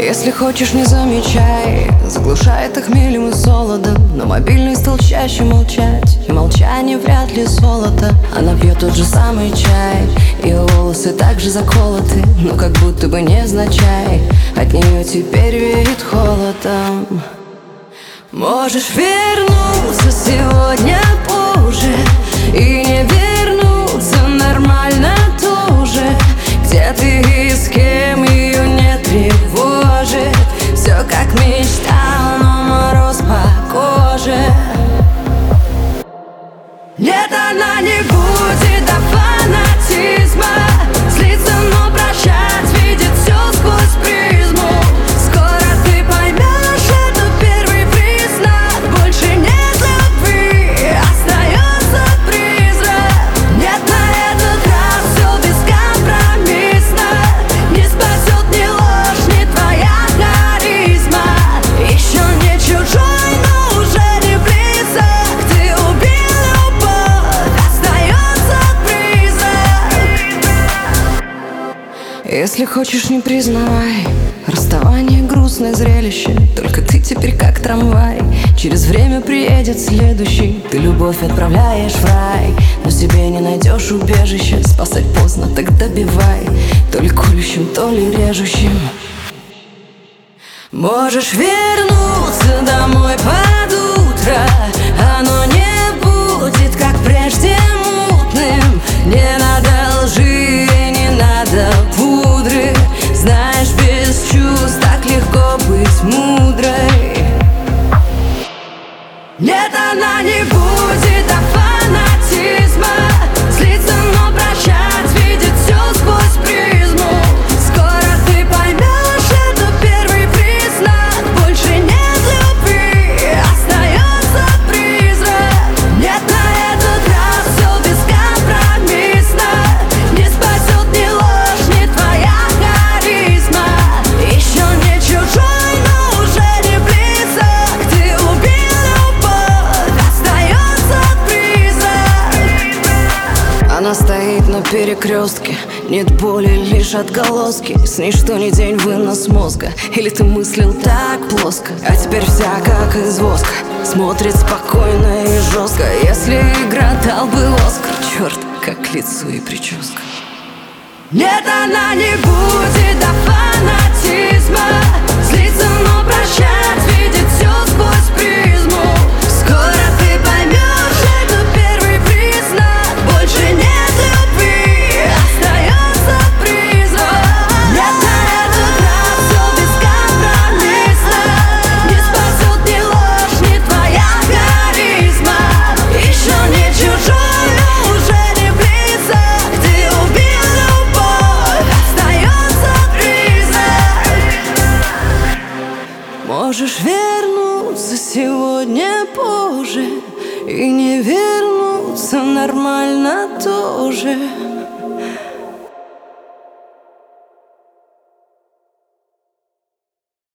Если хочешь, не замечай, заглушает их хмелем и солодом. Но мобильный стал чаще молчать, и молчание вряд ли золото. Она пьет тот же самый чай, ее волосы также заколоты, но как будто бы невзначай от нее теперь веет холодом. Можешь вернуться сегодня позже и не вернуться нормально тоже. Где ты и с кем, ее не тревожит. Все как мечтал, но мороз по коже. Нет, она не будет до фанатизма злиться, но прощать, видит все сквозь призму. Скоро ты поймешь, это первый признак. Больше нет любви, остается призрак. Нет, на этот раз все бескомпромиссно. Не спасет ни ложь, ни твоя харизма. Еще не чужой, но уже не близок. Ты убил любовь, остается призрак. Если хочешь, не признавай, расставание грустное зрелище. Только ты теперь как трамвай, через время приедет следующий. Ты любовь отправляешь в рай, но себе не найдешь убежище. Спасать поздно, так добивай, то ли колющим, то ли режущим. Можешь вернуться домой под утро, оно не будет, как прежде, мутным. Не надо лжи, не надо пудры. Знаешь, без чувств так легко быть мудрой. Нет, она не будет до фанатизма злиться, но прощать, видит все сквозь призму. Скоро ты поймешь, это первый признак. Больше нет любви, остается призрак. Нет, на этот раз все бескомпромиссно. Не спасет ни ложь, ни твоя харизма. Еще не чужой, но уже не близок. Ты убил любовь, остается призрак. Она стоит на перекрестке, нет боли, лишь отголоски. С ней что ни день вынос мозга. Или ты мыслил так плоско, а теперь вся как из воска. Смотрит спокойно и жестко. Если игра, дал бы Оскар. Черт, как лицо и прическа. Нет, она не будет до фанатизма злиться, но прощать, видит все сквозь призму. Скоро ты поймешь, это первый признак. Больше нет любви, остается призрак. Нет, на этот раз все бескомпромиссно. Не спасет ни ложь, ни твоя харизма. Еще не чужой, но уже не близок. Ты убил любовь, остается призрак. Можешь вернуться сегодня позже и не вернуться нормально тоже.